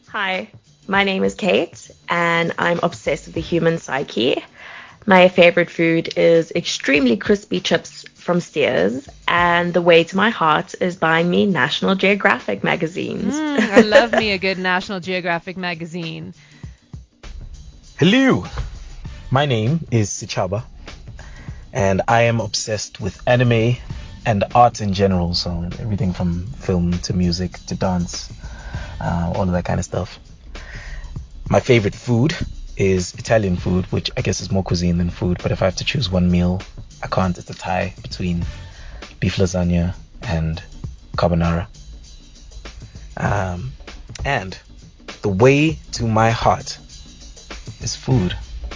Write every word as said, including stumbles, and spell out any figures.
Hi, my name is Kate, and I'm obsessed with the human psyche. My favorite food is extremely crispy chips from Steers, and the way to my heart is buying me National Geographic magazines. Mm, I love me a good National Geographic magazine. Hello, my name is Sichaba, and I am obsessed with anime and art in general, so everything from film to music to dance, uh, all of that kind of stuff. My favorite food is Italian food, which I guess is more cuisine than food, but if I have to choose one meal, I can't. It's a tie between beef lasagna and carbonara. Um, and the way to my heart is food.